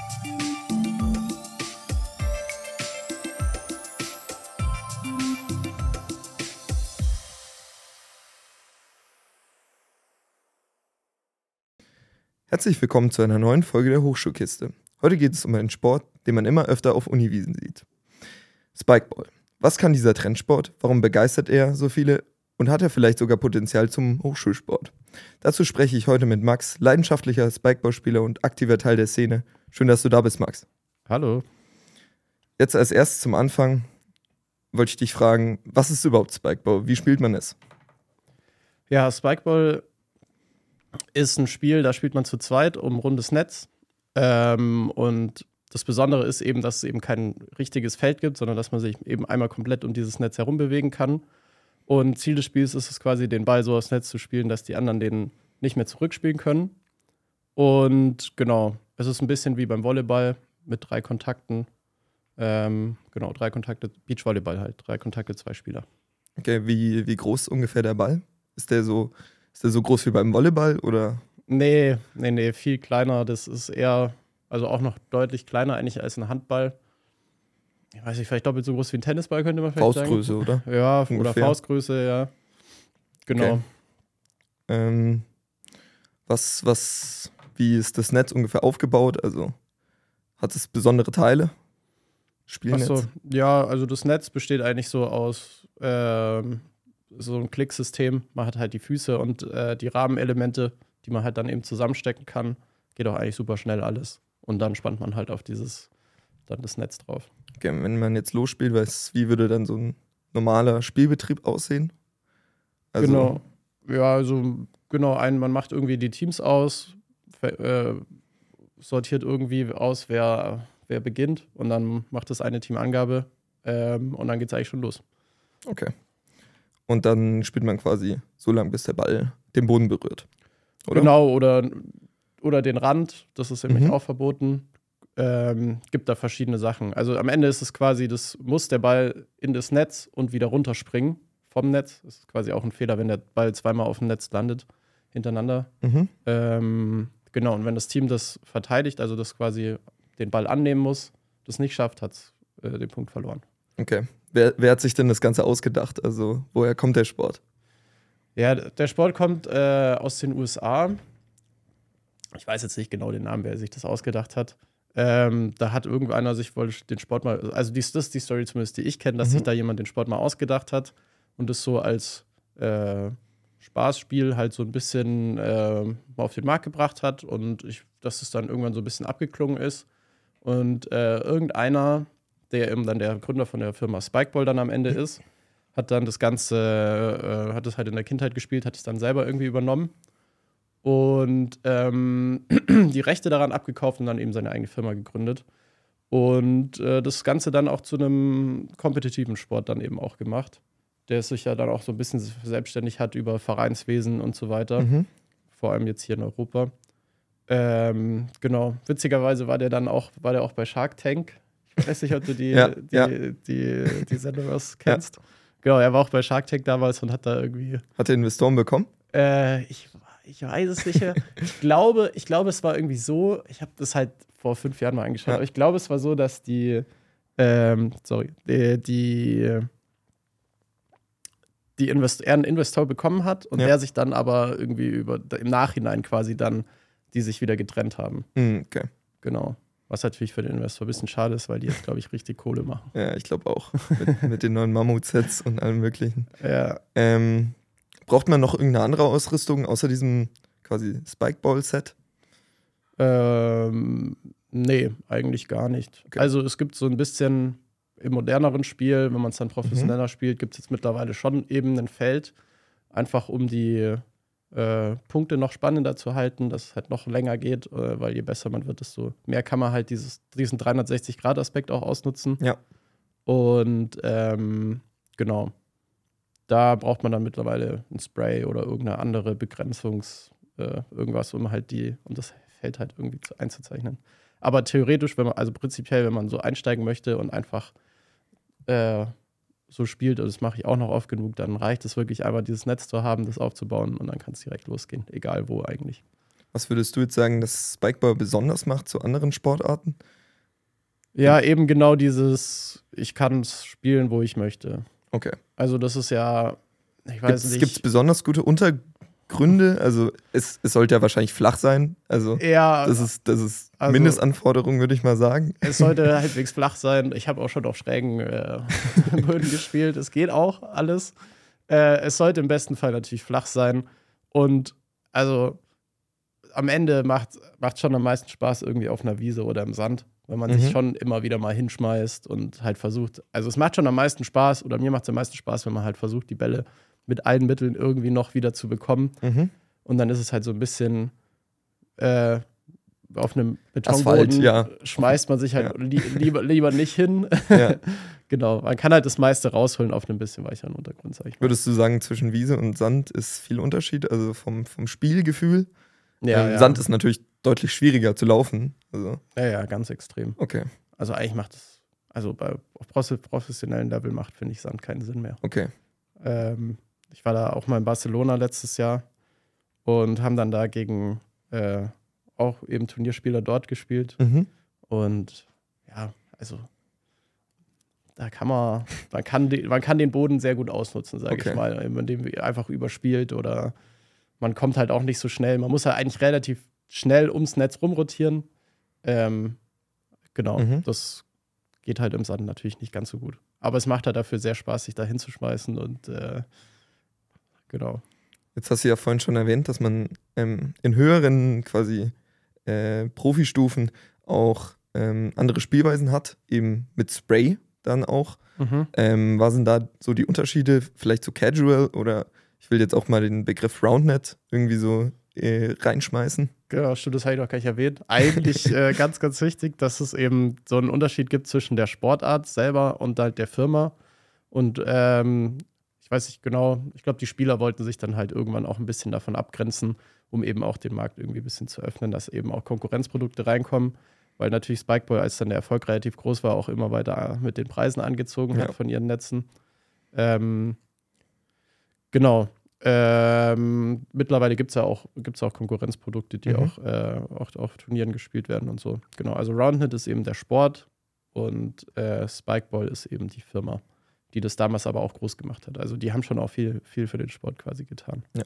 Herzlich willkommen zu einer neuen Folge der Hochschulkiste. Heute geht es um einen Sport, den man immer öfter auf Uniwiesen sieht. Spikeball. Was kann dieser Trendsport? Warum begeistert er so viele? Und hat er vielleicht sogar Potenzial zum Hochschulsport? Dazu spreche ich heute mit Max, leidenschaftlicher Spikeballspieler und aktiver Teil der Szene. Schön, dass du da bist, Max. Hallo. Jetzt als erstes zum Anfang wollte ich dich fragen, was ist überhaupt Spikeball? Wie spielt man es? Ja, Spikeball ist ein Spiel, da spielt man zu zweit um ein rundes Netz. Und das Besondere ist eben, dass es eben kein richtiges Feld gibt, sondern dass man sich eben einmal komplett um dieses Netz herum bewegen kann. Und Ziel des Spiels ist es quasi, den Ball so aufs Netz zu spielen, dass die anderen den nicht mehr zurückspielen können. Und genau, es ist ein bisschen wie beim Volleyball mit 3 Kontakten. 3 Kontakte, Beachvolleyball halt, 3 Kontakte, 2 Spieler. Okay, wie groß ist ungefähr der Ball? Ist der so groß wie beim Volleyball oder? Nee, viel kleiner. Das ist eher, also auch noch deutlich kleiner eigentlich als ein Handball. Ich weiß nicht, vielleicht doppelt so groß wie ein Tennisball, könnte man vielleicht Faustgröße, sagen. oder? Ja, Ungefähr. Oder Faustgröße, ja. Genau. Okay. Wie ist das Netz ungefähr aufgebaut? Also hat es besondere Teile? Spielnetz? Achso, ja, also das Netz besteht eigentlich so aus so ein Klicksystem. Man hat halt die Füße und die Rahmenelemente, die man halt dann eben zusammenstecken kann. Geht auch eigentlich super schnell alles. Und dann spannt man halt auf dann das Netz drauf. Okay, wenn man jetzt losspielt, wie würde dann so ein normaler Spielbetrieb aussehen? Also, Genau. Ja, also man macht irgendwie die Teams aus, sortiert irgendwie aus, wer beginnt und dann macht das eine Team Angabe und dann geht es eigentlich schon los. Okay. Und dann spielt man quasi so lange, bis der Ball den Boden berührt. Oder? Genau, oder den Rand, das ist nämlich auch verboten. Gibt da verschiedene Sachen. Also am Ende ist es quasi, das muss der Ball in das Netz und wieder runterspringen vom Netz. Das ist quasi auch ein Fehler, wenn der Ball zweimal auf dem Netz landet, hintereinander. Genau, und wenn das Team das verteidigt, also das quasi den Ball annehmen muss, das nicht schafft, hat es den Punkt verloren. Okay. Wer hat sich denn das Ganze ausgedacht? Also woher kommt der Sport? Ja, der Sport kommt aus den USA. Ich weiß jetzt nicht genau den Namen, wer sich das ausgedacht hat. Da hat irgendeiner sich wohl den Sport mal, also das ist die Story zumindest, die ich kenne, dass sich da jemand den Sport mal ausgedacht hat und das so als Spaßspiel halt so ein bisschen mal auf den Markt gebracht hat und dass es dann irgendwann so ein bisschen abgeklungen ist. Und irgendeiner, der eben dann der Gründer von der Firma Spikeball dann am Ende ist, hat dann das Ganze, hat es halt in der Kindheit gespielt, hat es dann selber irgendwie übernommen und die Rechte daran abgekauft und dann eben seine eigene Firma gegründet. Und das Ganze dann auch zu einem kompetitiven Sport dann eben auch gemacht, der sich ja dann auch so ein bisschen selbstständig hat über Vereinswesen und so weiter. Vor allem jetzt hier in Europa. Genau. Witzigerweise war der auch bei Shark Tank. Ich weiß nicht, ob du die Sendung kennst. Ja. Genau, er war auch bei Shark Tank damals und hat da irgendwie. Hat er Investoren bekommen? Ich weiß es nicht mehr. Ich glaube, es war irgendwie so, ich habe das halt vor 5 Jahren mal angeschaut, aber ich glaube, es war so, dass er einen Investor bekommen hat und der sich dann aber irgendwie im Nachhinein quasi dann die sich wieder getrennt haben. Okay. Genau. Was natürlich für den Investor ein bisschen schade ist, weil die jetzt, glaube ich, richtig Kohle machen. Ja, ich glaube auch. mit den neuen Mammut-Sets und allem möglichen. Ja. Braucht man noch irgendeine andere Ausrüstung außer diesem quasi Spikeball-Set? Nee, eigentlich gar nicht. Okay. Also es gibt so ein bisschen im moderneren Spiel, wenn man es dann professioneller spielt, gibt es jetzt mittlerweile schon eben ein Feld, einfach um die Punkte noch spannender zu halten, dass es halt noch länger geht, weil je besser man wird, desto mehr kann man halt diesen 360-Grad-Aspekt auch ausnutzen. Ja. Und genau, da braucht man dann mittlerweile ein Spray oder irgendeine andere irgendwas, um halt das Feld halt irgendwie einzuzeichnen. Aber theoretisch, prinzipiell, wenn man so einsteigen möchte und einfach so spielt, und das mache ich auch noch oft genug, dann reicht es wirklich einmal, dieses Netz zu haben, das aufzubauen und dann kann es direkt losgehen, egal wo eigentlich. Was würdest du jetzt sagen, dass Spikeball besonders macht zu anderen Sportarten? Ja, eben genau dieses, ich kann es spielen, wo ich möchte. Okay. Also das ist ja, ich weiß nicht. Gibt es besonders gute Untergründe? Also es sollte ja wahrscheinlich flach sein. Also ja, das ist also- Mindestanforderung, würde ich mal sagen. es sollte halbwegs flach sein. Ich habe auch schon auf schrägen Böden gespielt. Es geht auch alles. Es sollte im besten Fall natürlich flach sein. Und also am Ende macht schon am meisten Spaß irgendwie auf einer Wiese oder im Sand, wenn man sich schon immer wieder mal hinschmeißt und halt versucht. Also es macht schon am meisten Spaß, oder mir macht es am meisten Spaß, wenn man halt versucht, die Bälle mit allen Mitteln irgendwie noch wieder zu bekommen. Und dann ist es halt so ein bisschen auf einem Betonboden Asphalt, ja. schmeißt man sich halt lieber nicht hin. Ja. Genau, man kann halt das meiste rausholen auf einem bisschen weicheren Untergrund, sag ich mal. Würdest du sagen, zwischen Wiese und Sand ist viel Unterschied, also vom Spielgefühl? Ja. Sand ist natürlich deutlich schwieriger zu laufen. Also. Ja, ganz extrem. Okay. Also eigentlich macht es, also auf professionellen Level macht, finde ich, Sand keinen Sinn mehr. Okay. Ich war da auch mal in Barcelona letztes Jahr und haben dann da gegen auch eben Turnierspieler dort gespielt. Und ja, also da man kann den Boden sehr gut ausnutzen, sage ich mal, indem man einfach überspielt oder man kommt halt auch nicht so schnell. Man muss halt eigentlich relativ schnell ums Netz rumrotieren. Genau, das geht halt im Sand natürlich nicht ganz so gut. Aber es macht halt dafür sehr Spaß, sich da hinzuschmeißen und genau. Jetzt hast du ja vorhin schon erwähnt, dass man in höheren quasi Profistufen auch andere Spielweisen hat, eben mit Spray dann auch. Was sind da so die Unterschiede vielleicht zu Casual oder ich will jetzt auch mal den Begriff Roundnet irgendwie so reinschmeißen? Genau, stimmt, das habe ich noch gar nicht erwähnt. Eigentlich ganz, ganz wichtig, dass es eben so einen Unterschied gibt zwischen der Sportart selber und halt der Firma. Und ich weiß nicht genau, ich glaube, die Spieler wollten sich dann halt irgendwann auch ein bisschen davon abgrenzen, um eben auch den Markt irgendwie ein bisschen zu öffnen, dass eben auch Konkurrenzprodukte reinkommen. Weil natürlich Spikeball, als dann der Erfolg relativ groß war, auch immer weiter mit den Preisen angezogen hat von ihren Netzen. Genau. Mittlerweile gibt es ja auch Konkurrenzprodukte, die auch auf Turnieren gespielt werden und so. Genau, also Roundnet ist eben der Sport und Spikeball ist eben die Firma, die das damals aber auch groß gemacht hat. Also die haben schon auch viel für den Sport quasi getan. Ja.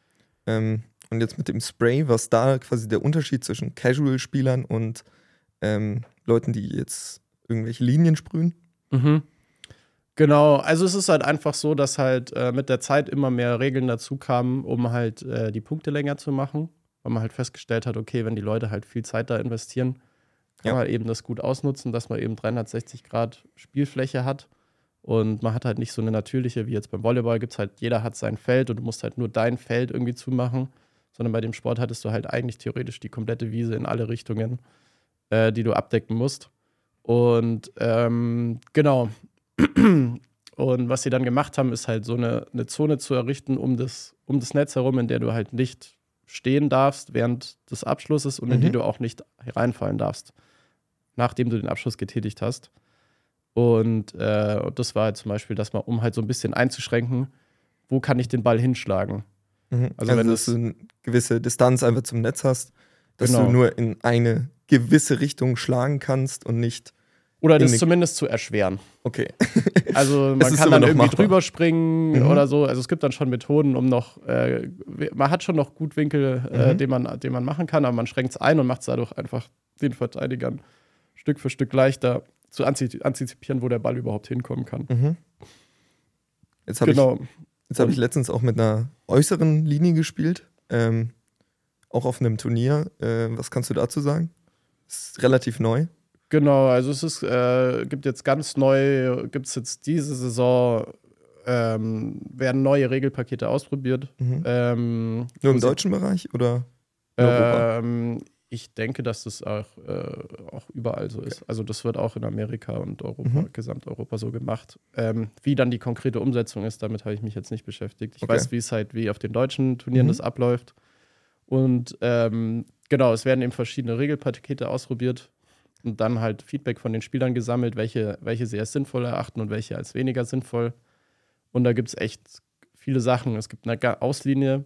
Und jetzt mit dem Spray, was da quasi der Unterschied zwischen Casual-Spielern und Leuten, die jetzt irgendwelche Linien sprühen? Genau, also es ist halt einfach so, dass halt mit der Zeit immer mehr Regeln dazu kamen, um halt die Punkte länger zu machen, weil man halt festgestellt hat, okay, wenn die Leute halt viel Zeit da investieren, kann man halt eben das gut ausnutzen, dass man eben 360 Grad Spielfläche hat und man hat halt nicht so eine natürliche, wie jetzt beim Volleyball gibt's halt, jeder hat sein Feld und du musst halt nur dein Feld irgendwie zumachen, sondern bei dem Sport hattest du halt eigentlich theoretisch die komplette Wiese in alle Richtungen, die du abdecken musst. Und genau. Und was sie dann gemacht haben, ist halt so eine Zone zu errichten um das Netz herum, in der du halt nicht stehen darfst während des Abschlusses und in die du auch nicht reinfallen darfst, nachdem du den Abschluss getätigt hast. Und das war halt zum Beispiel, dass man, um halt so ein bisschen einzuschränken, wo kann ich den Ball hinschlagen? Also wenn du eine gewisse Distanz einfach zum Netz hast, dass Genau. du nur in eine gewisse Richtung schlagen kannst und nicht. Oder das zumindest zu erschweren. Okay. Also man kann dann irgendwie drüber springen oder so. Also es gibt dann schon Methoden, um noch, man hat schon noch gut Winkel, den man machen kann, aber man schränkt es ein und macht es dadurch einfach den Verteidigern Stück für Stück leichter zu antizipieren, wo der Ball überhaupt hinkommen kann. Jetzt habe ich letztens auch mit einer äußeren Linie gespielt, auch auf einem Turnier. Was kannst du dazu sagen? Ist relativ neu. Genau, also es ist, gibt jetzt ganz neu, gibt es jetzt diese Saison, werden neue Regelpakete ausprobiert. Nur im deutschen Bereich oder in Europa? Ich denke, dass das auch überall so ist. Also das wird auch in Amerika und Europa, Gesamteuropa so gemacht. Wie dann die konkrete Umsetzung ist, damit habe ich mich jetzt nicht beschäftigt. Ich weiß, wie auf den deutschen Turnieren das abläuft. Und genau, es werden eben verschiedene Regelpakete ausprobiert und dann halt Feedback von den Spielern gesammelt, welche sie als sinnvoll erachten und welche als weniger sinnvoll. Und da gibt es echt viele Sachen. Es gibt eine Auslinie,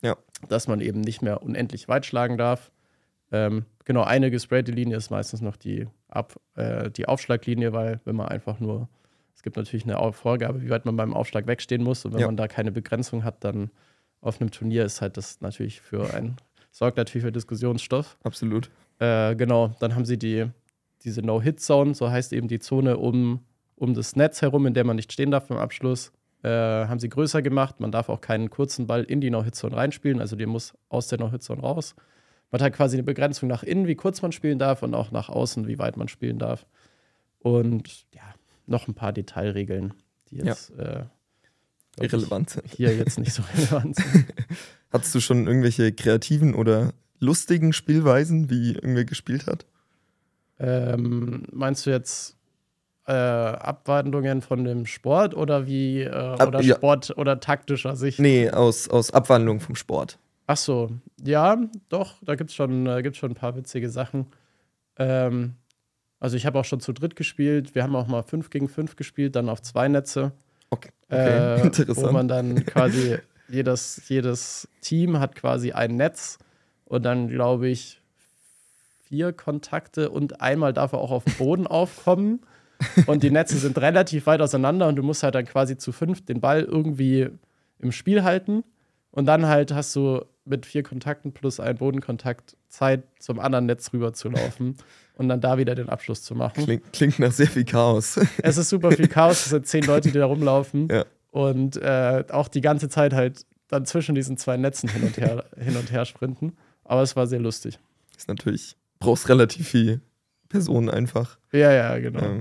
Ja. Dass man eben nicht mehr unendlich weit schlagen darf. Genau, eine gesprayte Linie ist meistens noch die Aufschlaglinie, weil wenn man einfach nur, es gibt natürlich eine Vorgabe, wie weit man beim Aufschlag wegstehen muss und wenn man da keine Begrenzung hat, dann auf einem Turnier ist halt das natürlich sorgt natürlich für Diskussionsstoff. Absolut. Genau, dann haben sie diese No-Hit-Zone, so heißt eben die Zone um das Netz herum, in der man nicht stehen darf beim Abschluss, haben sie größer gemacht. Man darf auch keinen kurzen Ball in die No-Hit-Zone reinspielen, also der muss aus der No-Hit-Zone raus. Man hat halt quasi eine Begrenzung nach innen, wie kurz man spielen darf und auch nach außen, wie weit man spielen darf. Und ja, noch ein paar Detailregeln, die jetzt irrelevant sind. Hier jetzt nicht so relevant sind. Hattest du schon irgendwelche kreativen oder lustigen Spielweisen, wie irgendwer gespielt hat? Meinst du jetzt Abwandlungen von dem Sport oder Sport oder taktischer Sicht? Nee, aus Abwandlung vom Sport. Ach so, ja, doch, da gibt's schon ein paar witzige Sachen. Also ich habe auch schon zu dritt gespielt. Wir haben auch mal 5 gegen 5 gespielt, dann auf 2 Netze. Okay. Interessant. Wo man dann quasi, jedes Team hat quasi ein Netz und dann, glaube ich, 4 Kontakte und einmal darf er auch auf dem Boden aufkommen. Und die Netze sind relativ weit auseinander und du musst halt dann quasi zu 5 den Ball irgendwie im Spiel halten. Und dann halt hast du mit 4 Kontakten plus 1 Bodenkontakt Zeit, zum anderen Netz rüber zu laufen und dann da wieder den Abschluss zu machen. Klingt nach sehr viel Chaos. Es ist super viel Chaos, es sind 10 Leute, die da rumlaufen. Ja. Und auch die ganze Zeit halt dann zwischen diesen 2 Netzen hin und her sprinten. Aber es war sehr lustig. Ist natürlich, brauchst relativ viel Personen einfach. Ja, genau.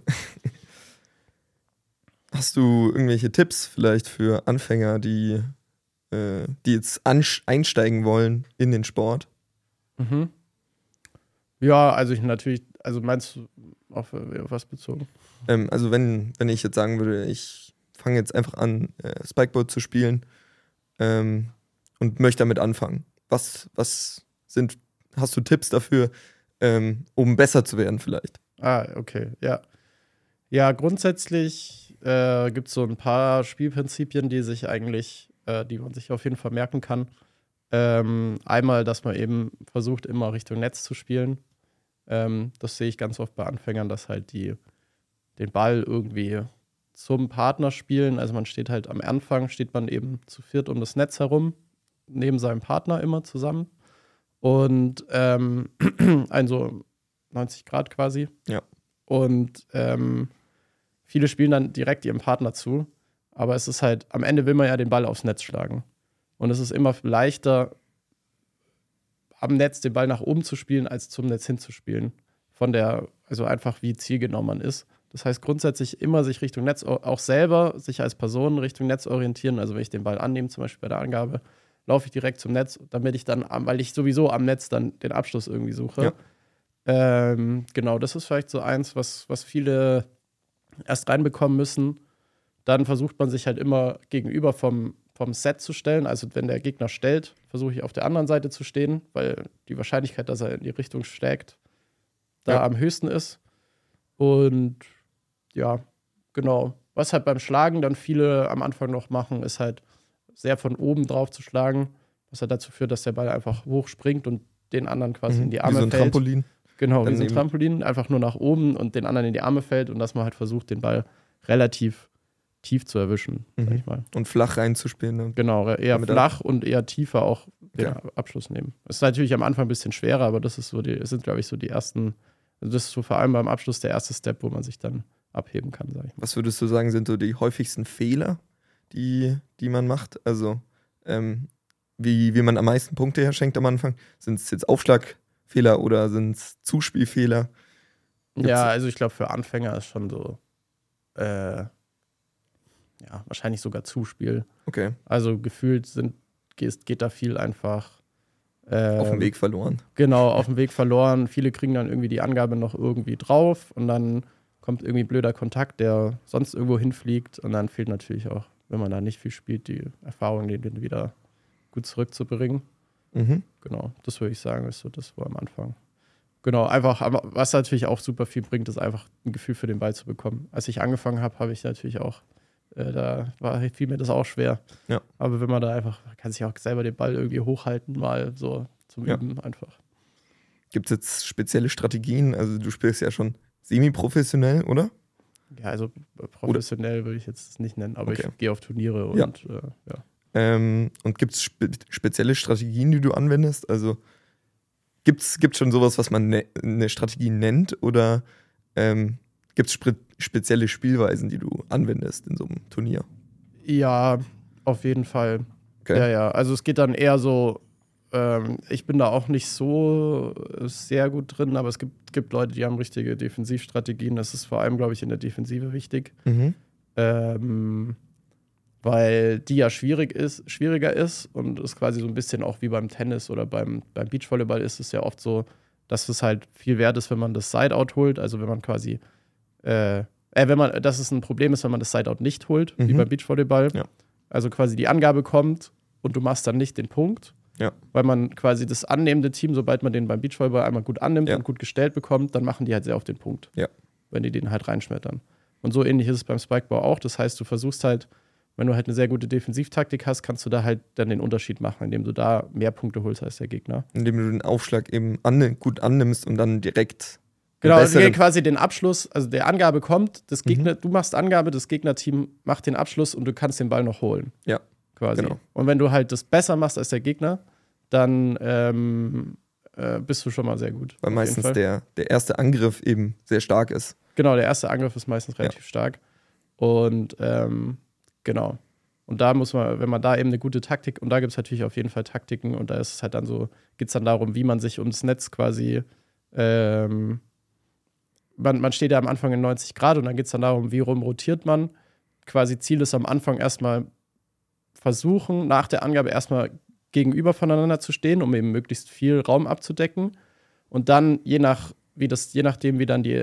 Hast du irgendwelche Tipps vielleicht für Anfänger, die jetzt einsteigen wollen in den Sport? Mhm. Ja, also meinst du auf was bezogen? Also wenn ich jetzt sagen würde, ich fange jetzt einfach an, Spikeball zu spielen und möchte damit anfangen. Hast du Tipps dafür, um besser zu werden vielleicht? Ah, okay, ja. Ja, grundsätzlich gibt es so ein paar Spielprinzipien, die man sich auf jeden Fall merken kann. Einmal, dass man eben versucht, immer Richtung Netz zu spielen. Das sehe ich ganz oft bei Anfängern, dass halt den Ball irgendwie zum Partner spielen. Also man steht halt am Anfang, steht man eben zu viert um das Netz herum, neben seinem Partner immer zusammen. Und so 90 Grad quasi. Ja. Und viele spielen dann direkt ihrem Partner zu. Aber es ist halt, am Ende will man ja den Ball aufs Netz schlagen. Und es ist immer leichter, am Netz den Ball nach oben zu spielen, als zum Netz hinzuspielen. Also einfach wie zielgenau man ist. Das heißt grundsätzlich immer sich Richtung Netz, auch selber sich als Person Richtung Netz orientieren. Also wenn ich den Ball annehme, zum Beispiel bei der Angabe, laufe ich direkt zum Netz, damit ich dann, weil ich sowieso am Netz dann den Abschluss irgendwie suche. Ja. Genau, das ist vielleicht so eins, was viele erst reinbekommen müssen. Dann versucht man sich halt immer gegenüber vom Set zu stellen. Also wenn der Gegner stellt, versuche ich auf der anderen Seite zu stehen, weil die Wahrscheinlichkeit, dass er in die Richtung schlägt, da am höchsten ist. Und ja, genau. Was halt beim Schlagen dann viele am Anfang noch machen, ist halt sehr von oben drauf zu schlagen, was halt dazu führt, dass der Ball einfach hochspringt und den anderen quasi in die Arme fällt. Wie so ein Trampolin. Genau, wie so ein Trampolin, einfach nur nach oben und den anderen in die Arme fällt und dass man halt versucht, den Ball relativ tief zu erwischen, sag ich mal. Und flach reinzuspielen. Ne? Genau, eher flach und eher tiefer auch den Abschluss nehmen. Es ist natürlich am Anfang ein bisschen schwerer, aber das sind, glaube ich, so die ersten, also das ist so vor allem beim Abschluss der erste Step, wo man sich dann abheben kann, sag ich mal. Was würdest du sagen, sind so die häufigsten Fehler, die man macht? Also, wie man am meisten Punkte herschenkt am Anfang? Sind es jetzt Aufschlagfehler oder sind es Zuspielfehler? Ja, also ich glaube, für Anfänger ist schon so wahrscheinlich sogar Zuspiel. Okay. Also gefühlt geht da viel einfach auf dem Weg verloren. Genau, auf dem Weg verloren. Viele kriegen dann irgendwie die Angabe noch irgendwie drauf und dann kommt irgendwie blöder Kontakt, der sonst irgendwo hinfliegt und dann fehlt natürlich auch, wenn man da nicht viel spielt, die Erfahrung, den wieder gut zurückzubringen. Mhm. Genau, das würde ich sagen, ist so das, wo am Anfang. Genau, einfach, aber was natürlich auch super viel bringt, ist einfach ein Gefühl für den Ball zu bekommen. Als ich angefangen habe, habe ich natürlich auch fiel mir das auch schwer. Ja. Aber wenn man da einfach, man kann sich auch selber den Ball irgendwie hochhalten, mal so zum Üben einfach. Gibt es jetzt spezielle Strategien? Also du spielst ja schon semi-professionell, oder? Ja, also professionell würde ich jetzt nicht nennen, aber Okay. ich gehe auf Turniere und ja. Und gibt es spezielle Strategien, die du anwendest? Also gibt's schon sowas, was man eine Strategie nennt? Oder gibt es spezielle Spielweisen, die du anwendest in so einem Turnier? Ja, auf jeden Fall. Okay. Ja. Also es geht dann eher so, ich bin da auch nicht so sehr gut drin, aber es gibt Leute, die haben richtige Defensivstrategien. Das ist vor allem, glaube ich, in der Defensive wichtig. Weil die ja schwieriger ist und es quasi so ein bisschen auch wie beim Tennis oder beim Beachvolleyball ist es ja oft so, dass es halt viel wert ist, wenn man das Sideout holt. Also wenn man quasi, dass es ein Problem ist, wenn man das Sideout nicht holt, wie beim Beachvolleyball. Ja. Also quasi die Angabe kommt und du machst dann nicht den Punkt. Ja. Weil man quasi das annehmende Team, sobald man den beim Beachvolleyball einmal gut annimmt und gut gestellt bekommt, dann machen die halt sehr auf den Punkt. Ja. Wenn die den halt reinschmettern. Und so ähnlich ist es beim Spikeball auch. Das heißt, du versuchst halt, wenn du halt eine sehr gute Defensivtaktik hast, kannst du da halt dann den Unterschied machen, indem du da mehr Punkte holst als der Gegner. Indem du den Aufschlag eben gut annimmst und dann direkt. Genau, also quasi den Abschluss, also der Angabe kommt, das Gegner, du machst Angabe, das Gegnerteam macht den Abschluss und du kannst den Ball noch holen. Ja. Quasi. Genau. Und wenn du halt das besser machst als der Gegner, dann bist du schon mal sehr gut. Weil meistens der erste Angriff eben sehr stark ist. Genau, der erste Angriff ist meistens relativ stark. Und genau. Und da muss man, wenn man da eben eine gute Taktik, und da gibt es natürlich auf jeden Fall Taktiken, und da ist es halt dann so, geht es dann darum, wie man sich ums Netz quasi, man steht ja am Anfang in 90 Grad und dann geht es dann darum, wie rum rotiert man. Quasi Ziel ist am Anfang erstmal versuchen, nach der Angabe erstmal gegenüber voneinander zu stehen, um eben möglichst viel Raum abzudecken. Und dann, je nachdem, wie dann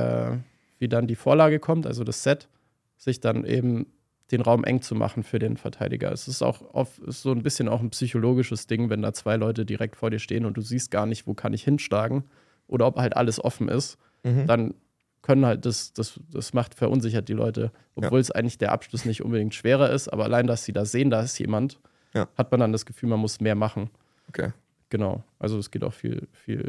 die Vorlage kommt, also das Set, sich dann eben den Raum eng zu machen für den Verteidiger. Es ist auch ist so ein bisschen auch ein psychologisches Ding, wenn da zwei Leute direkt vor dir stehen und du siehst gar nicht, wo kann ich hinschlagen oder ob halt alles offen ist, dann können halt das verunsichert die Leute, obwohl es eigentlich der Abschluss nicht unbedingt schwerer ist, aber allein, dass sie da sehen, da ist jemand, hat man dann das Gefühl, man muss mehr machen. Okay. Genau, also es geht auch viel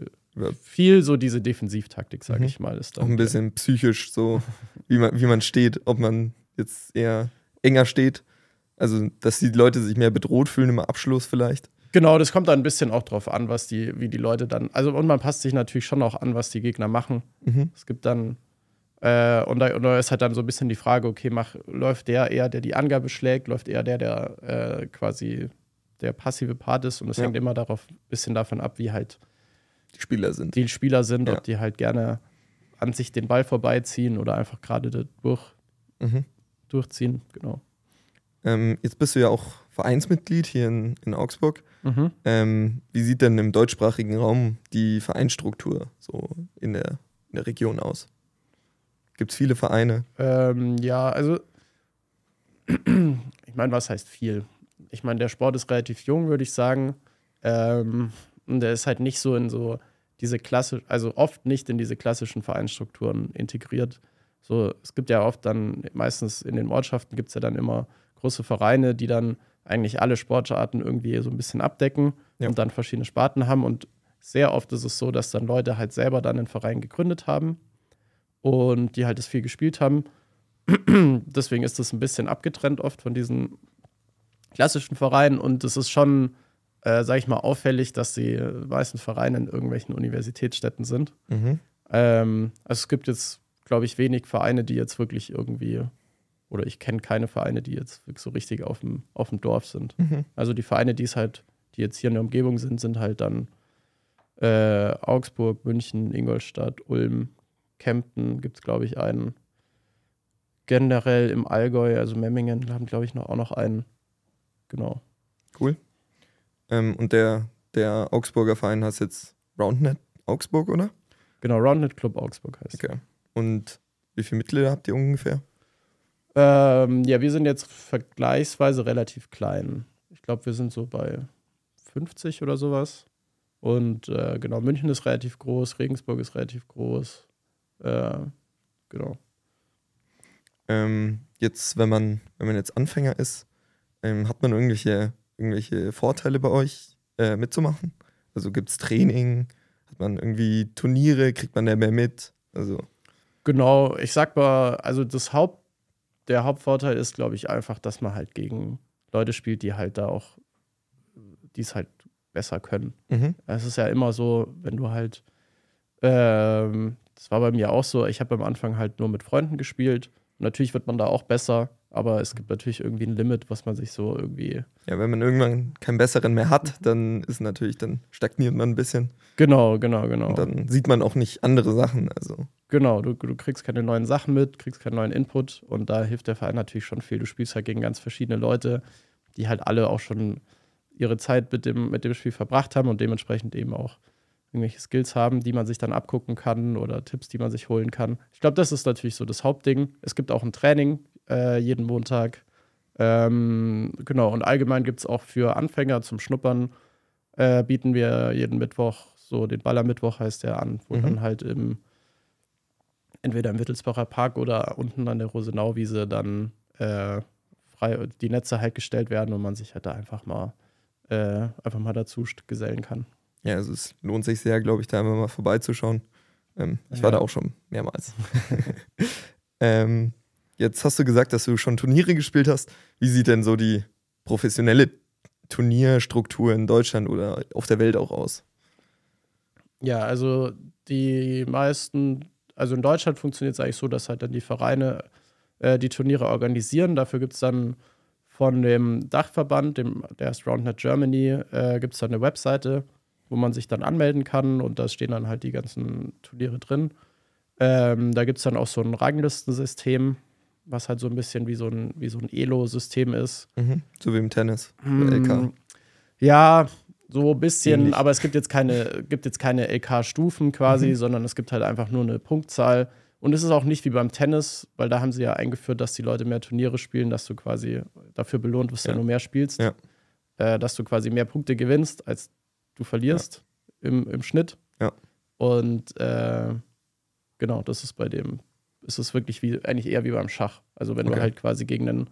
so diese Defensivtaktik, sage ich mal. Ist dann auch ein bisschen psychisch so, wie man steht, ob man jetzt eher enger steht, also dass die Leute sich mehr bedroht fühlen im Abschluss vielleicht. Genau, das kommt dann ein bisschen auch drauf an, wie die Leute dann, also und man passt sich natürlich schon auch an, was die Gegner machen. Es gibt dann und da ist halt dann so ein bisschen die Frage, okay, läuft der eher, der die Angabe schlägt, läuft eher der quasi der passive Part ist, und es hängt immer ein bisschen davon ab, wie halt die Spieler sind, ob die halt gerne an sich den Ball vorbeiziehen oder einfach gerade durchziehen, genau. Jetzt bist du ja auch Vereinsmitglied hier in Augsburg. Wie sieht denn im deutschsprachigen Raum die Vereinsstruktur so in der Region aus? Gibt es viele Vereine? Ja, also ich meine, was heißt viel? Ich meine, der Sport ist relativ jung, würde ich sagen. Und der ist halt nicht so in so diese also oft nicht in diese klassischen Vereinsstrukturen integriert. So, es gibt ja oft dann, meistens in den Ortschaften gibt es ja dann immer große Vereine, die dann eigentlich alle Sportarten irgendwie so ein bisschen abdecken und dann verschiedene Sparten haben. Und sehr oft ist es so, dass dann Leute halt selber dann einen Verein gegründet haben und die halt das viel gespielt haben. Deswegen ist das ein bisschen abgetrennt oft von diesen klassischen Vereinen, und es ist schon, sag ich mal, auffällig, dass die meisten Vereine in irgendwelchen Universitätsstädten sind. Also es gibt jetzt, glaube ich, wenig Vereine, die jetzt wirklich irgendwie, oder ich kenne keine Vereine, die jetzt wirklich so richtig auf dem Dorf sind. Also die Vereine, die jetzt hier in der Umgebung sind halt dann Augsburg, München, Ingolstadt, Ulm, Kempten gibt es, glaube ich, einen. Generell im Allgäu, also Memmingen, haben, glaube ich, auch noch einen. Genau. Cool. Und der Augsburger Verein heißt jetzt Roundnet Augsburg, oder? Genau, Roundnet Club Augsburg heißt. Okay. Und wie viele Mitglieder habt ihr ungefähr? Ja, wir sind jetzt vergleichsweise relativ klein. Ich glaube, wir sind so bei 50 oder sowas. Und genau, München ist relativ groß, Regensburg ist relativ groß. Genau. Jetzt, wenn man jetzt Anfänger ist, hat man irgendwelche Vorteile bei euch mitzumachen? Also gibt es Training? Hat man irgendwie Turniere? Kriegt man da mehr mit? Also Genau, ich sag mal, also der Hauptvorteil ist, glaube ich, einfach, dass man halt gegen Leute spielt, die halt da auch, die es halt besser können. Es ist ja immer so, wenn du halt, das war bei mir auch so, ich habe am Anfang halt nur mit Freunden gespielt. Natürlich wird man da auch besser, aber es gibt natürlich irgendwie ein Limit, was man sich so irgendwie. Ja, wenn man irgendwann keinen besseren mehr hat, dann stagniert man ein bisschen. Genau. Und dann sieht man auch nicht andere Sachen. Also. Genau, du kriegst keine neuen Sachen mit, kriegst keinen neuen Input und da hilft der Verein natürlich schon viel. Du spielst halt gegen ganz verschiedene Leute, die halt alle auch schon ihre Zeit mit dem Spiel verbracht haben und dementsprechend eben auch irgendwelche Skills haben, die man sich dann abgucken kann oder Tipps, die man sich holen kann. Ich glaube, das ist natürlich so das Hauptding. Es gibt auch ein Training jeden Montag. Genau, und allgemein gibt es auch für Anfänger zum Schnuppern, bieten wir jeden Mittwoch, so den Ballermittwoch heißt der an, wo dann halt entweder im Wittelsbacher Park oder unten an der Rosenauwiese dann frei die Netze halt gestellt werden und man sich halt da einfach mal dazu gesellen kann. Ja, also es lohnt sich sehr, glaube ich, da immer mal vorbeizuschauen. Ich war da auch schon mehrmals. Jetzt hast du gesagt, dass du schon Turniere gespielt hast. Wie sieht denn so die professionelle Turnierstruktur in Deutschland oder auf der Welt auch aus? Ja, also die meisten, also in Deutschland funktioniert es eigentlich so, dass halt dann die Vereine die Turniere organisieren. Dafür gibt es dann von dem Dachverband, der ist RoundNet Germany, gibt es dann eine Webseite, wo man sich dann anmelden kann und da stehen dann halt die ganzen Turniere drin. Da gibt es dann auch so ein Ranglistensystem, was halt so ein bisschen wie so ein Elo-System ist. So wie im Tennis, LK. Ja, so ein bisschen, Ähnlich. aber es gibt jetzt keine LK-Stufen quasi, sondern es gibt halt einfach nur eine Punktzahl. Und es ist auch nicht wie beim Tennis, weil da haben sie ja eingeführt, dass die Leute mehr Turniere spielen, dass du quasi dafür belohnt wirst, wenn du mehr spielst. Ja. Dass du quasi mehr Punkte gewinnst, als du verlierst im Schnitt. Ja. Und genau, das ist bei dem, ist es wirklich eigentlich eher wie beim Schach. Also wenn du halt quasi gegen einen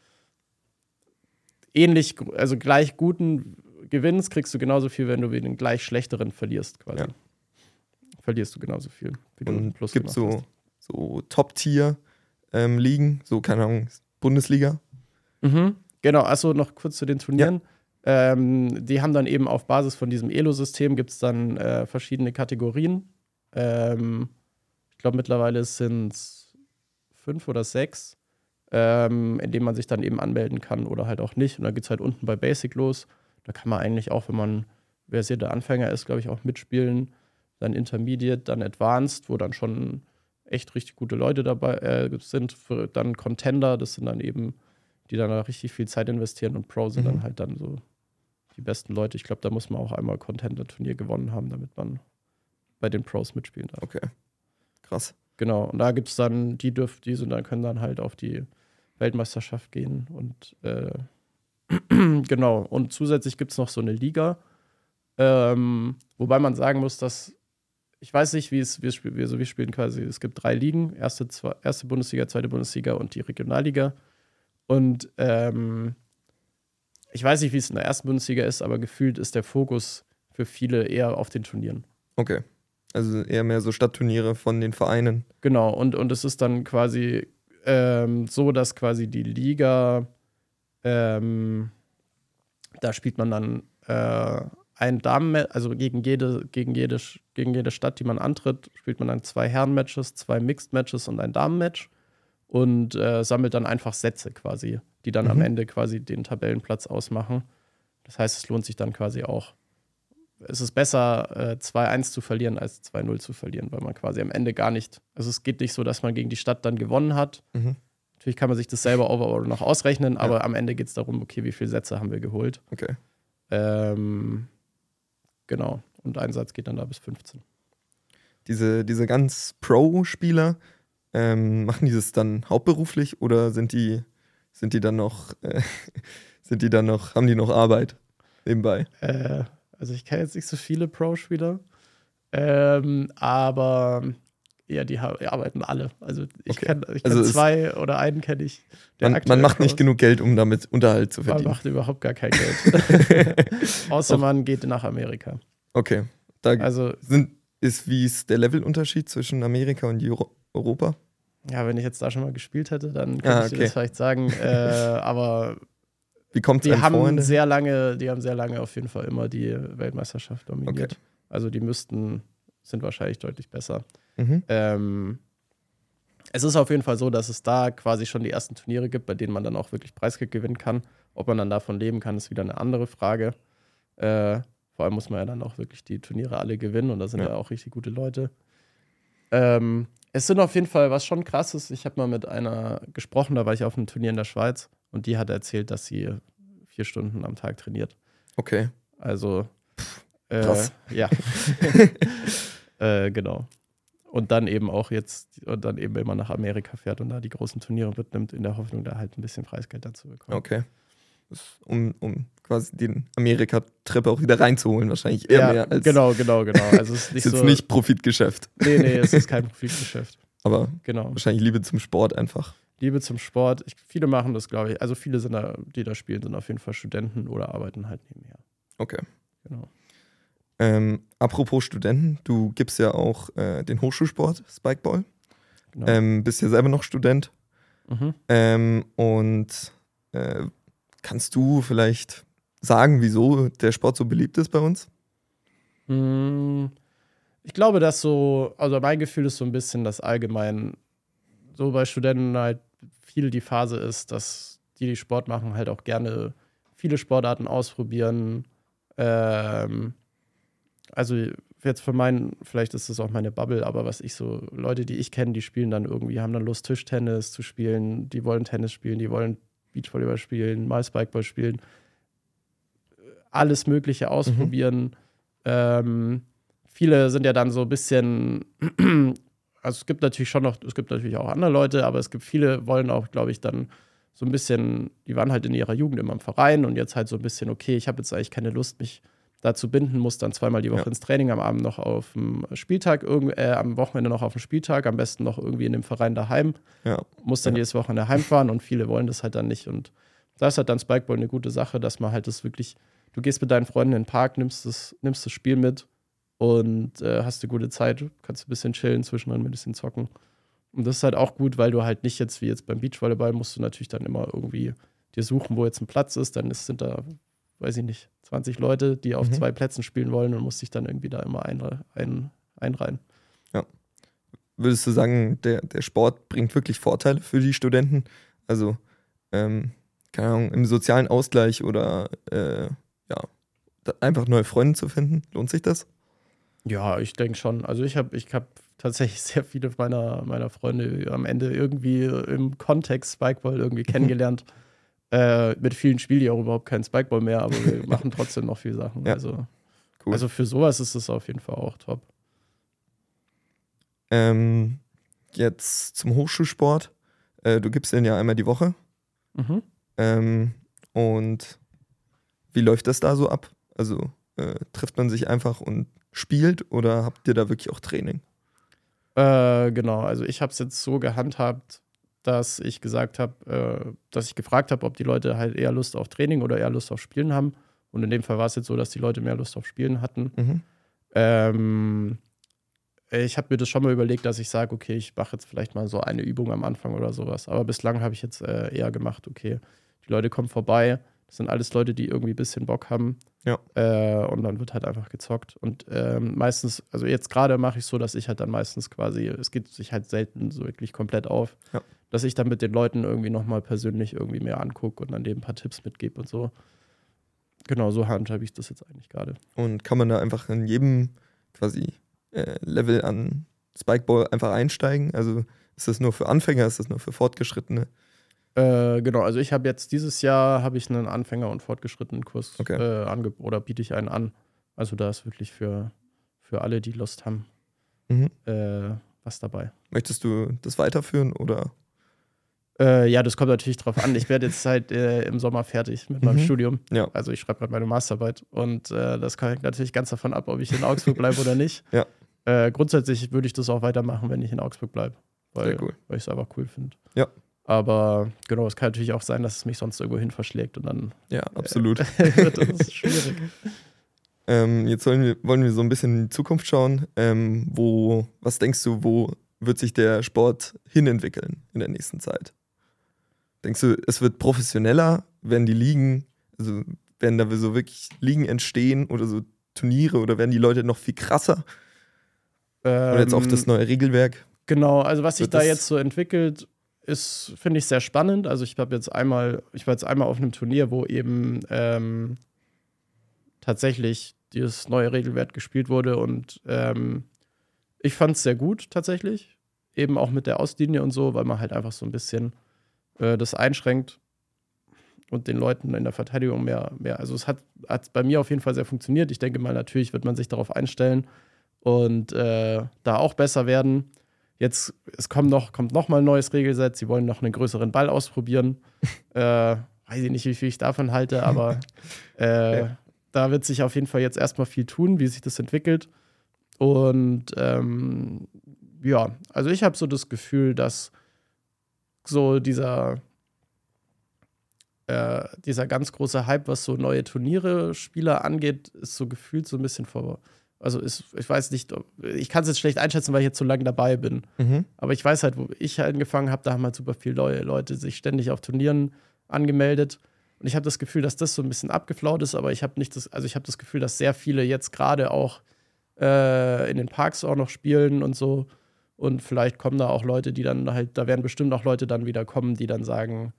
also gleich guten gewinnst, kriegst du genauso viel, wenn du gegen den gleich schlechteren verlierst quasi. Ja. Verlierst du genauso viel, wie du Und Plus gibt es gemacht hast. so Top-Tier-Ligen, so, keine Ahnung, Bundesliga? Genau, achso, noch kurz zu den Turnieren. Ja. Die haben dann eben auf Basis von diesem Elo-System gibt es dann verschiedene Kategorien. Ich glaube, mittlerweile sind es 5 oder 6, in denen man sich dann eben anmelden kann oder halt auch nicht. Und dann geht es halt unten bei Basic los. Da kann man eigentlich auch, wenn man versierter Anfänger ist, glaube ich, auch mitspielen. Dann Intermediate, dann Advanced, wo dann schon echt richtig gute Leute dabei sind. Dann Contender, das sind dann eben, die dann da richtig viel Zeit investieren. Und Pro sind dann halt dann so die besten Leute. Ich glaube, da muss man auch einmal Contender-Turnier gewonnen haben, damit man bei den Pros mitspielen darf. Okay, krass. Genau, und da gibt es dann, können dann halt auf die Weltmeisterschaft gehen. Und genau, und zusätzlich gibt es noch so eine Liga, wobei man sagen muss, dass ich weiß nicht, wir spielen quasi, es gibt 3 Ligen, erste Bundesliga, zweite Bundesliga und die Regionalliga. Und ich weiß nicht, wie es in der ersten Bundesliga ist, aber gefühlt ist der Fokus für viele eher auf den Turnieren. Okay, also eher mehr so Stadtturniere von den Vereinen. Genau, und es ist dann quasi so, dass quasi die Liga, da spielt man dann ein Damen-Match, also gegen jede Stadt, die man antritt, spielt man dann 2 Herren-Matches, 2 Mixed-Matches und ein Damen-Match und sammelt dann einfach Sätze quasi, die dann am Ende quasi den Tabellenplatz ausmachen. Das heißt, es lohnt sich dann quasi auch. Es ist besser, 2-1 zu verlieren, als 2-0 zu verlieren, weil man quasi am Ende gar nicht, also es geht nicht so, dass man gegen die Stadt dann gewonnen hat. Natürlich kann man sich das selber overall noch ausrechnen, aber am Ende geht es darum, okay, wie viele Sätze haben wir geholt. Okay. Genau. Und ein Satz geht dann da bis 15. Diese ganz Pro-Spieler, machen die das dann hauptberuflich oder sind die dann noch, haben die noch Arbeit nebenbei? Also ich kenne jetzt nicht so viele Pro-Spieler, aber Ja, die arbeiten alle. Also ich Okay. kenn Also zwei oder einen kenne ich. der Man aktuell macht nicht Coach- genug Geld, um damit Unterhalt zu Man verdienen. macht überhaupt gar kein Geld. Außer man geht nach Amerika. Okay. Da Also, wie ist der Levelunterschied zwischen Amerika und Europa? ja, wenn ich jetzt da schon mal gespielt hätte, dann könnte ich dir das vielleicht sagen. Aber Wie kommt es die einem vor? haben sehr lange auf jeden Fall immer die Weltmeisterschaft dominiert. Okay. Also die sind wahrscheinlich deutlich besser. Mhm. Es ist auf jeden Fall so, dass es da quasi schon die ersten Turniere gibt, bei denen man dann auch wirklich Preisgeld gewinnen kann. Ob man dann davon leben kann, ist wieder eine andere Frage. Vor allem muss man ja dann auch wirklich die Turniere alle gewinnen und da sind ja auch richtig gute Leute. Es sind auf jeden Fall, was schon krass ist, ich habe mal mit einer gesprochen, da war ich auf einem Turnier in der Schweiz und die hat erzählt, dass sie 4 Stunden am Tag trainiert. Okay. Also, krass. Ja. Genau. Und dann eben immer nach Amerika fährt und da die großen Turniere mitnimmt, in der Hoffnung, da halt ein bisschen Preisgeld dazu bekommen. Okay. Um quasi den Amerika-Trip auch wieder reinzuholen, wahrscheinlich eher mehr als. Genau. Also es ist nicht ist jetzt so, nicht Profitgeschäft. Nee, es ist kein Profitgeschäft. Aber Genau. wahrscheinlich Liebe zum Sport einfach. Liebe zum Sport. Viele machen das, glaube ich. Also viele die da spielen, sind auf jeden Fall Studenten oder arbeiten halt nebenher. Okay. Genau. Apropos Studenten, du gibst ja auch den Hochschulsport, Spikeball. Genau. Bist ja selber noch Student. Mhm. Und kannst du vielleicht sagen, wieso der Sport so beliebt ist bei uns? Ich glaube, also mein Gefühl ist so ein bisschen, dass allgemein so bei Studenten halt viel die Phase ist, dass die Sport machen, halt auch gerne viele Sportarten ausprobieren. Also jetzt vielleicht ist das auch meine Bubble, aber Leute, die ich kenne, die spielen dann irgendwie, haben dann Lust, Tischtennis zu spielen, die wollen Tennis spielen, die wollen Beachvolleyball spielen, mal Spikeball spielen. Alles Mögliche ausprobieren. Viele sind ja dann so ein bisschen, also es gibt natürlich auch andere Leute, aber viele wollen auch, glaube ich, dann so ein bisschen, die waren halt in ihrer Jugend immer im Verein und jetzt halt so ein bisschen, okay, ich habe jetzt eigentlich keine Lust, mich dazu binden, muss dann 2-mal die Woche ins Training, am Abend noch auf dem Spieltag, am Wochenende noch auf dem Spieltag, am besten noch irgendwie in dem Verein daheim. Muss dann jedes Wochenende heimfahren und viele wollen das halt dann nicht. Und da ist halt dann Spikeball eine gute Sache, dass man halt das wirklich, du gehst mit deinen Freunden in den Park, nimmst das Spiel mit und hast eine gute Zeit, kannst ein bisschen chillen, zwischendrin ein bisschen zocken. Und das ist halt auch gut, weil du halt nicht jetzt wie jetzt beim Beachvolleyball musst du natürlich dann immer irgendwie dir suchen, wo jetzt ein Platz ist, dann sind da, weiß ich nicht, 20 Leute, die auf 2 Plätzen spielen wollen und musst dich dann irgendwie da immer einreihen. Ja. Würdest du sagen, der Sport bringt wirklich Vorteile für die Studenten? Also, keine Ahnung, im sozialen Ausgleich oder einfach neue Freunde zu finden? Lohnt sich das? Ja, ich denke schon. Also ich hab tatsächlich sehr viele meiner Freunde am Ende irgendwie im Kontext Spikeball irgendwie kennengelernt. Mit vielen spielen die auch überhaupt keinen Spikeball mehr, aber wir machen trotzdem noch viele Sachen. Ja. Also, cool. Also für sowas ist es auf jeden Fall auch top. Jetzt zum Hochschulsport. Du gibst den ja einmal die Woche. Und wie läuft das da so ab? Also trifft man sich einfach und spielt oder habt ihr da wirklich auch Training? Genau, also ich habe es jetzt so gehandhabt, dass ich gefragt habe, ob die Leute halt eher Lust auf Training oder eher Lust auf Spielen haben. Und in dem Fall war es jetzt so, dass die Leute mehr Lust auf Spielen hatten. Ich habe mir das schon mal überlegt, dass ich sage, okay, ich mache jetzt vielleicht mal so eine Übung am Anfang oder sowas. Aber bislang habe ich jetzt eher gemacht, okay, die Leute kommen vorbei. Das sind alles Leute, die irgendwie ein bisschen Bock haben. Ja. Und dann wird halt einfach gezockt. Und meistens, also jetzt gerade mache ich so, dass ich halt dann meistens quasi, es geht sich halt selten so wirklich komplett auf, dass ich dann mit den Leuten irgendwie nochmal persönlich irgendwie mehr angucke und dann denen ein paar Tipps mitgebe und so. Genau, so handhabe ich das jetzt eigentlich gerade. Und kann man da einfach in jedem quasi Level an Spikeball einfach einsteigen? Also ist das nur für Anfänger, ist das nur für Fortgeschrittene? Genau, also ich habe jetzt dieses Jahr einen Anfänger- und fortgeschrittenen Kurs oder biete ich einen an. Also da ist wirklich für alle, die Lust haben, was dabei. Möchtest du das weiterführen oder? Ja, das kommt natürlich drauf an. Ich werde jetzt halt im Sommer fertig mit meinem Studium. Ja. Also ich schreibe gerade meine Masterarbeit und das hängt natürlich ganz davon ab, ob ich in Augsburg bleibe oder nicht. Ja. Grundsätzlich würde ich das auch weitermachen, wenn ich in Augsburg bleibe. Weil Sehr cool. ich es einfach cool finde. Ja. Aber genau, es kann natürlich auch sein, dass es mich sonst irgendwo hin verschlägt und dann Ja, absolut. wird das schwierig. Jetzt wollen wir so ein bisschen in die Zukunft schauen. Was denkst du, wo wird sich der Sport hinentwickeln in der nächsten Zeit? Denkst du, es wird professioneller, werden die Ligen, also werden da so wirklich Ligen entstehen oder so Turniere oder werden die Leute noch viel krasser? Oder jetzt auch das neue Regelwerk? Genau, also was sich da jetzt so entwickelt, ist, finde ich, sehr spannend. Also ich war jetzt einmal auf einem Turnier, wo eben tatsächlich dieses neue Regelwerk gespielt wurde und ich fand es sehr gut tatsächlich. Eben auch mit der Auslinie und so, weil man halt einfach so ein bisschen das einschränkt und den Leuten in der Verteidigung mehr. Also es hat bei mir auf jeden Fall sehr funktioniert. Ich denke mal, natürlich wird man sich darauf einstellen und da auch besser werden. Jetzt, kommt noch mal ein neues Regelset. Sie wollen noch einen größeren Ball ausprobieren. Weiß ich nicht, wie viel ich davon halte, aber da wird sich auf jeden Fall jetzt erstmal viel tun, wie sich das entwickelt. Und ja, also ich habe so das Gefühl, dass so dieser ganz große Hype, was so neue Turniere-Spieler angeht, ist so gefühlt so ein bisschen vor. Also ich weiß nicht, ich kann es jetzt schlecht einschätzen, weil ich jetzt so lange dabei bin. Mhm. Aber ich weiß halt, wo ich angefangen habe, da haben halt super viele Leute sich ständig auf Turnieren angemeldet. Und ich habe das Gefühl, dass das so ein bisschen abgeflaut ist, aber ich habe das Gefühl, dass sehr viele jetzt gerade auch in den Parks auch noch spielen und so. Und vielleicht kommen da auch Leute, die dann halt, da werden bestimmt auch Leute dann wieder kommen, die dann sagen,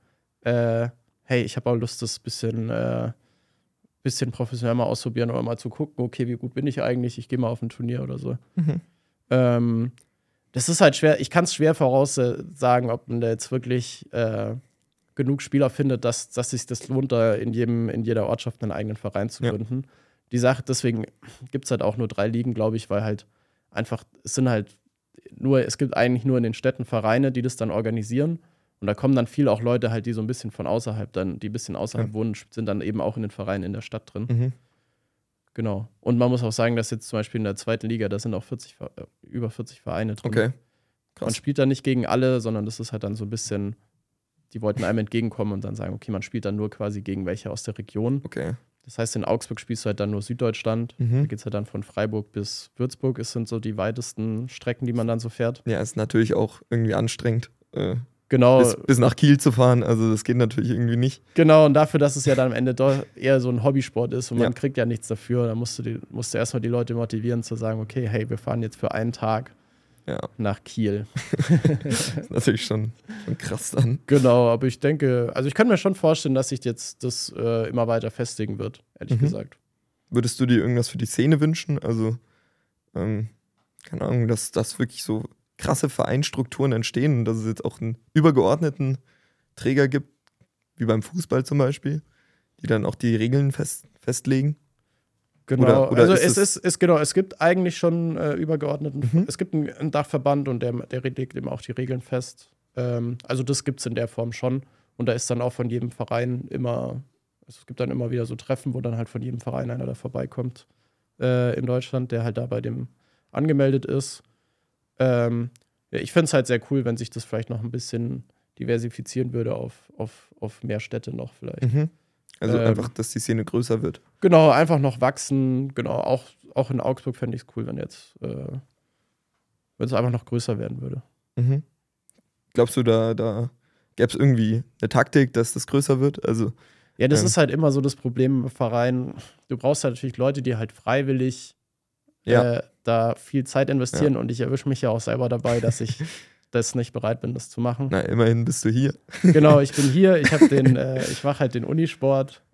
hey, ich habe auch Lust, das bisschen professionell mal ausprobieren oder mal zu gucken, okay, wie gut bin ich eigentlich? Ich gehe mal auf ein Turnier oder so. Mhm. Das ist halt schwer, ich kann es schwer voraussagen, ob man da jetzt wirklich genug Spieler findet, dass sich das lohnt, da in jeder Ortschaft einen eigenen Verein zu gründen. Ja. Die Sache, deswegen gibt es halt auch nur 3 Ligen, glaube ich, weil halt einfach, es gibt eigentlich nur in den Städten Vereine, die das dann organisieren. Und da kommen dann viel auch Leute halt, die so ein bisschen von außerhalb dann, die ein bisschen außerhalb wohnen, sind dann eben auch in den Vereinen in der Stadt drin. Mhm. Genau. Und man muss auch sagen, dass jetzt zum Beispiel in der 2. Liga, da sind auch über 40 Vereine drin. Okay. Krass. Man spielt da nicht gegen alle, sondern das ist halt dann so ein bisschen, die wollten einem entgegenkommen und dann sagen, okay, man spielt dann nur quasi gegen welche aus der Region. Okay. Das heißt, in Augsburg spielst du halt dann nur Süddeutschland. Mhm. Da geht es halt dann von Freiburg bis Würzburg. Es sind so die weitesten Strecken, die man dann so fährt. Ja, ist natürlich auch irgendwie anstrengend. Genau. Bis nach Kiel zu fahren, also das geht natürlich irgendwie nicht. Genau, und dafür, dass es ja dann am Ende doch eher so ein Hobbysport ist und man kriegt ja nichts dafür, da musst du erstmal die Leute motivieren zu sagen, okay, hey, wir fahren jetzt für einen Tag nach Kiel. Das ist natürlich schon krass dann. Genau, aber ich denke, also ich kann mir schon vorstellen, dass sich jetzt das immer weiter festigen wird, ehrlich gesagt. Würdest du dir irgendwas für die Szene wünschen? Also, keine Ahnung, dass das wirklich so krasse Vereinsstrukturen entstehen und dass es jetzt auch einen übergeordneten Träger gibt, wie beim Fußball zum Beispiel, die dann auch die Regeln festlegen? Genau, also es gibt eigentlich schon übergeordneten, es gibt einen Dachverband und der legt eben auch die Regeln fest. Also das gibt es in der Form schon und da ist dann auch von jedem Verein es gibt dann immer wieder so Treffen, wo dann halt von jedem Verein einer da vorbeikommt in Deutschland, der halt da bei dem angemeldet ist. Ich finde es halt sehr cool, wenn sich das vielleicht noch ein bisschen diversifizieren würde auf mehr Städte noch vielleicht. Mhm. Also einfach, dass die Szene größer wird. Genau, einfach noch wachsen. Genau, auch in Augsburg fände ich es cool, wenn es einfach noch größer werden würde. Mhm. Glaubst du, da gäbe es irgendwie eine Taktik, dass das größer wird? Also, ja, das ist halt immer so das Problem im Verein. Du brauchst halt natürlich Leute, die halt freiwillig da viel Zeit investieren und ich erwische mich ja auch selber dabei, dass ich das nicht bereit bin, das zu machen. Na, immerhin bist du hier. Genau, ich bin hier, ich mache halt den Unisport.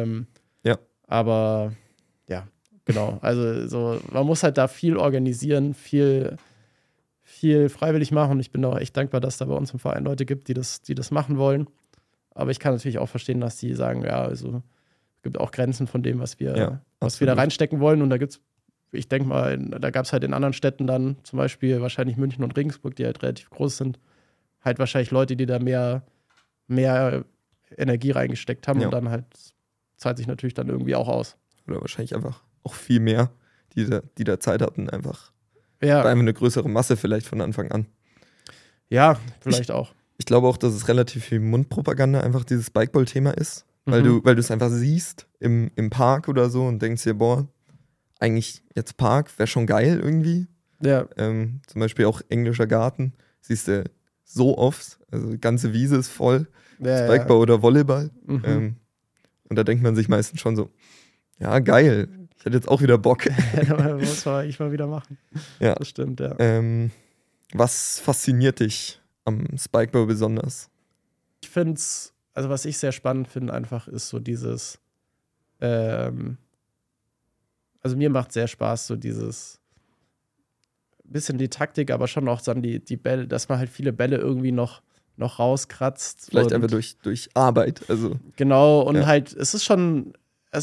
Aber ja, genau. Also so, man muss halt da viel organisieren, viel freiwillig machen. Und ich bin auch echt dankbar, dass da bei uns im Verein Leute gibt, die das machen wollen. Aber ich kann natürlich auch verstehen, dass die sagen, ja, also es gibt auch Grenzen von dem, was wir da reinstecken wollen. Und da gibt's, ich denke mal, da gab es halt in anderen Städten dann, zum Beispiel wahrscheinlich München und Regensburg, die halt relativ groß sind, halt wahrscheinlich Leute, die da mehr Energie reingesteckt haben und dann halt zahlt sich natürlich dann irgendwie auch aus. Oder wahrscheinlich einfach auch viel mehr, die da Zeit hatten, einfach Ja, War einfach eine größere Masse vielleicht von Anfang an. ja, vielleicht auch. Ich glaube auch, dass es relativ viel Mundpropaganda einfach dieses Spikeball-Thema ist, weil Mhm. du es einfach siehst im Park oder so und denkst dir, boah, eigentlich jetzt Park wäre schon geil irgendwie. Ja, Zum Beispiel auch englischer Garten, siehst du so oft, also die ganze Wiese ist voll, ja, Spikeball oder Volleyball. Mhm. Und da denkt man sich meistens schon so, ja geil, ich hätte jetzt auch wieder Bock. Muss man eigentlich mal wieder machen. Ja. Das stimmt, ja. Was fasziniert dich am Spikeball besonders? Ich finde es, also was ich sehr spannend finde, einfach ist so dieses, also mir macht sehr Spaß, so dieses bisschen die Taktik, aber schon auch dann die Bälle, dass man halt viele Bälle irgendwie noch rauskratzt. Vielleicht und einfach durch Arbeit. Also, Genau, und Ja. halt, es ist schon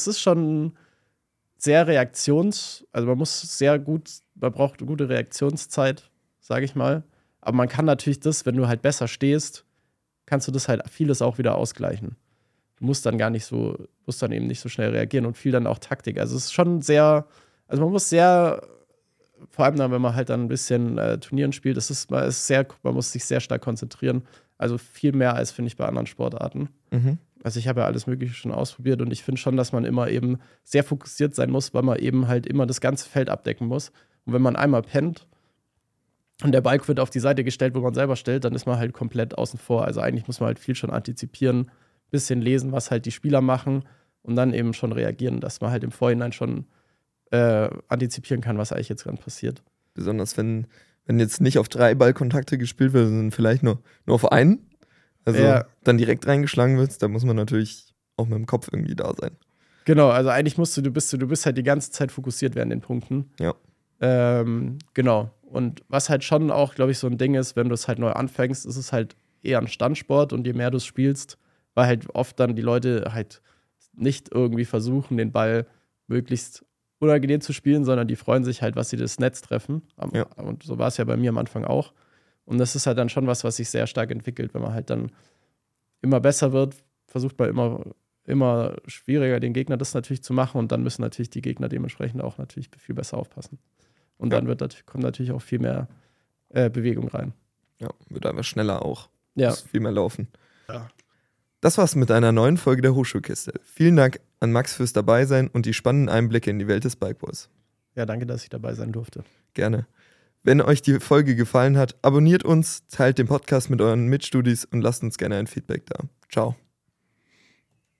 sehr also man braucht eine gute Reaktionszeit, sage ich mal. Aber man kann natürlich wenn du halt besser stehst, kannst du das halt vieles auch wieder ausgleichen. Du musst dann eben nicht so schnell reagieren und viel dann auch Taktik. Also es ist schon sehr, also man muss sehr, vor allem dann, wenn man halt dann ein bisschen Turnieren spielt, man muss sich sehr stark konzentrieren. Also viel mehr als, finde ich, bei anderen Sportarten. Also ich habe ja alles Mögliche schon ausprobiert und ich finde schon, dass man immer eben sehr fokussiert sein muss, weil man eben halt immer das ganze Feld abdecken muss. Und wenn man einmal pennt und der Ball wird auf die Seite gestellt, wo man selber stellt, dann ist man halt komplett außen vor. Also eigentlich muss man halt viel schon antizipieren, bisschen lesen, was halt die Spieler machen und dann eben schon reagieren, dass man halt im Vorhinein schon antizipieren kann, was eigentlich jetzt gerade passiert. besonders wenn jetzt nicht auf 3 Ballkontakte gespielt wird, sondern vielleicht nur auf einen. Also Ja. dann direkt reingeschlagen wird, da muss man natürlich auch mit dem Kopf irgendwie da sein. Genau, also eigentlich du bist halt die ganze Zeit fokussiert während den Punkten. Ja. Genau. Und was halt schon auch, glaube ich, so ein Ding ist, wenn du es halt neu anfängst, ist es halt eher ein Standsport und je mehr du es spielst, weil halt oft dann die Leute halt nicht irgendwie versuchen, den Ball möglichst unangenehm zu spielen, sondern die freuen sich halt, was sie das Netz treffen. Ja. Und so war es ja bei mir am Anfang auch. Und das ist halt dann schon was sich sehr stark entwickelt, wenn man halt dann immer besser wird, versucht man immer schwieriger, den Gegner das natürlich zu machen und dann müssen natürlich die Gegner dementsprechend auch natürlich viel besser aufpassen. Und dann kommt natürlich auch viel mehr Bewegung rein. Ja, wird einfach schneller auch. Ja. Muss viel mehr laufen. Ja. Das war's mit einer neuen Folge der Hochschulkiste. Vielen Dank an Max fürs Dabeisein und die spannenden Einblicke in die Welt des Spikeballs. Ja, danke, dass ich dabei sein durfte. Gerne. Wenn euch die Folge gefallen hat, abonniert uns, teilt den Podcast mit euren Mitstudis und lasst uns gerne ein Feedback da. Ciao.